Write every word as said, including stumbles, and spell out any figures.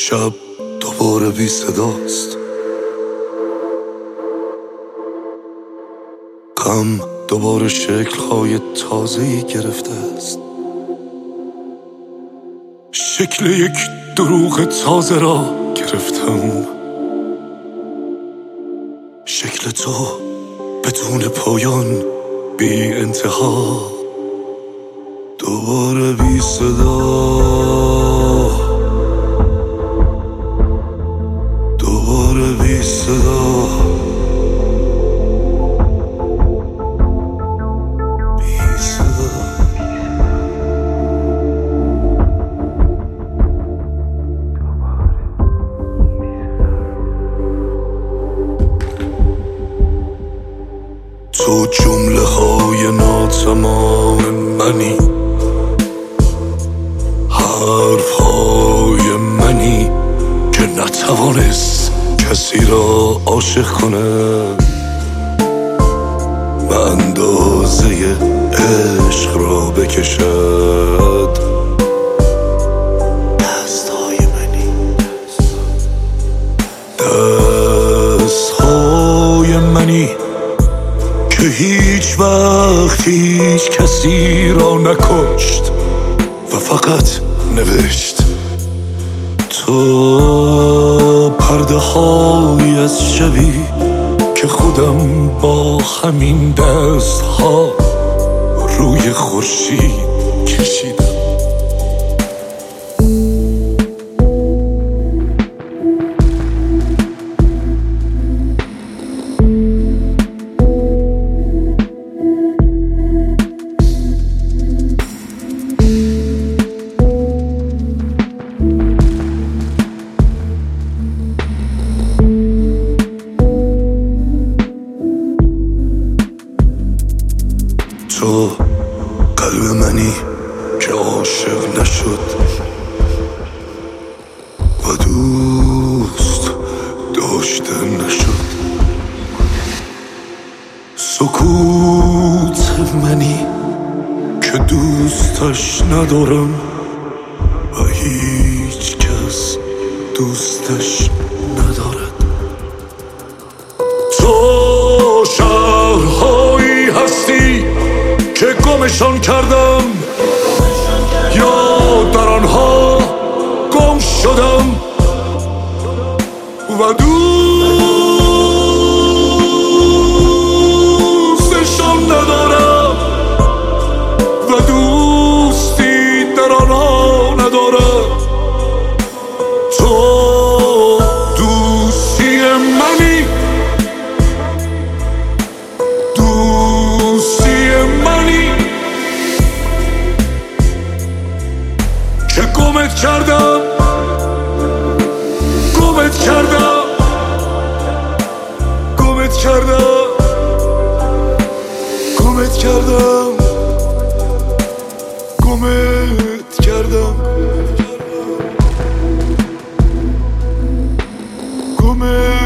شب دوباره بی صداست، غم دوباره شکل‌های تازه‌ای گرفته است. شکل یک دروغ تازه را گرفتم، شکل تو بدون پایان، بی انتها، دوباره بی صدا، دوباره بی صدا، بی صدا. تو جمله های ناتمام منی، حرف های منی که نتوانست کسی را عاشق کنه، به اندازه عشق را بکشد. دست های منی، دست های منی که هیچ وقت هیچ کسی را نکشت و فقط نوشت. تو پرده های از شبی که خودم با همین دست ها روی خورشید کشیدم. تو قلب منی که عاشق نشد و دوست داشته نشد. سکوت منی که دوستش ندارم و هیچ کس دوستش ندارد. تو شهرهایی هستی که گمشان کردم، یا در آنها گم شدم و دوستشان ندارم و دوستی در آنها ندارم. تو دوستی منی، دوستی منی که گمت کردم، گمت کردم، گمت کردم، گمت کردم، گمت کردم، گمت